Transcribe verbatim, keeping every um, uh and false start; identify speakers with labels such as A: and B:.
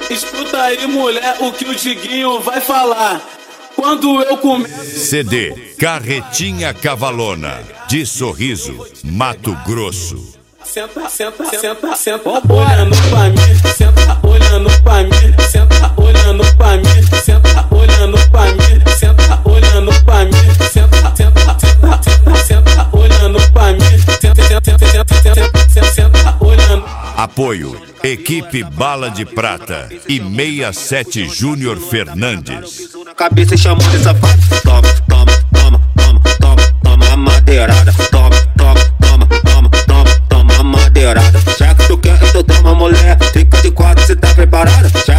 A: Escuta aí, mulher, o que o Diguinho vai falar. Quando eu começo...
B: C D Carretinha Cavalona, de Sorriso, Mato Grosso.
A: Senta, senta, senta, senta, olhando pra mim, senta, olhando pra mim, senta, olhando pra mim, senta, olhando pra mim, senta, olhando pra mim, senta, senta, senta, senta, senta, olhando pra mim, senta, senta, senta, senta, senta, senta, olhando.
B: Apoio Equipe Bala de Prata e sessenta e sete Júnior Fernandes.
C: Cabeça chamou de safado. Toma, toma, toma, toma, toma, toma a madeirada. Toma, toma, toma, toma, toma, toma a madeirada. Já que tu quer, então toma, mulher. Fica de quatro, cê tá preparada? Já